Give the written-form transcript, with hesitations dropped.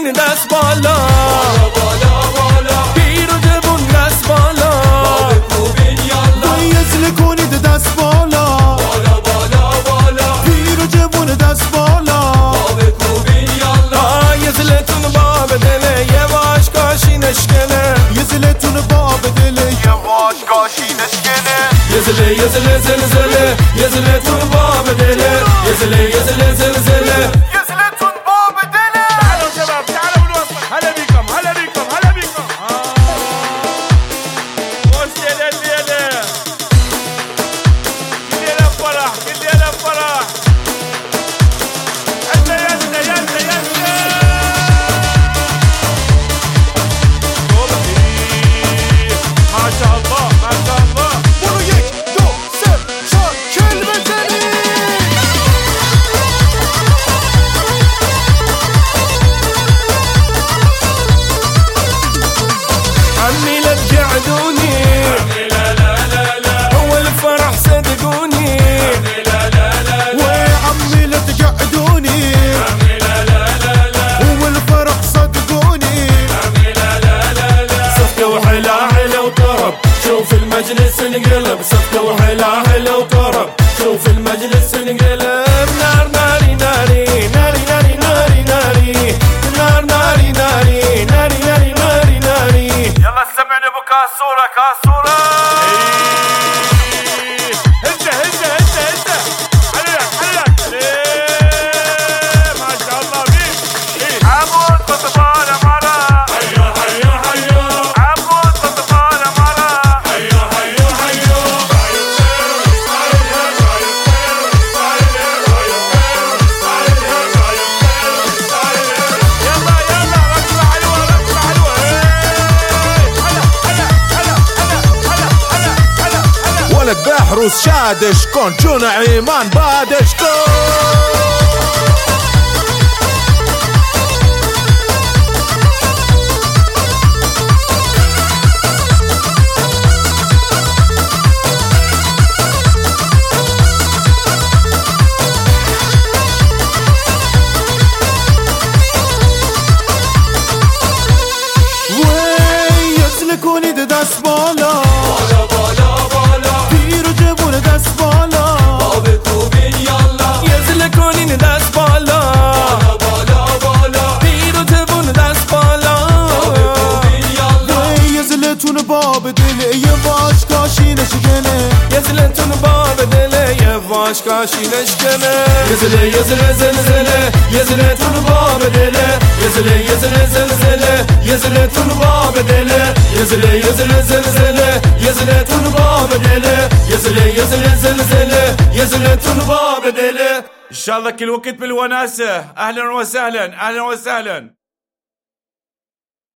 کنین دست بالا پیر و جوون دست بالا یزل کنید دست بالا پیر و جوون دست بالا یزلتون باب دله یواش کاشی نشکنه یزلتون باب دله یواش کاشی نشکنه یزله یزله زلزله یزلتون باب دله یزله یزله زلزله یزلتون باب دله. تعالوا شباب تعالوا بالوسط هلا بيكم هلا بيكم هلا بيكم وش ليلة الليلة كل ليلة فرح كل ليلة فرح يلا يلا يلا يلا ما شاء الله ما شاء الله Bunu yek, do, sev, şar, kelbeteni. عمي لا تقعدوني هو الفرح صدقوني وعمي لا تقعدوني هو الفرح صدقوني. صفقة وحلا حلا وطرب شوف المجلس انقلب صفقة وحلا حلا وطرب شوف المجلس انقلب نار ناري ناري ناري ناري ناري ناري نار ناري ناري ناري ناري ناري ناري يلا سمعنا ابو كاسوره كاسوره هزه هزه هزه هزه حلك حلك ما شاء الله بيك عمود بطبال مرة حيو حيو حيو عمود بطبال مرة حيو حيو حيو يلا يلا ركبة حلوة ركبة حلوة ولد بحروس شادش كون جونا عيمان بادش كون. یزلکونی دست بالا پیر و جوون دست بالا يزلكونين داس بالا پیر و جوون دست بالا یزلتون باب دل یواش کاشی نشکنه يزلتون باب دله يواش كاشي نشكنه يزله يزله زلزله يزلتون باب دله يزله يزله زلزله يزلتون باب دله يزله يزله زلزله يزلتون باب دله يزله يزله زلزله يزلتون باب دله ان شاء الله كل وقت بالوناسه اهلا وسهلا اهلا وسهلا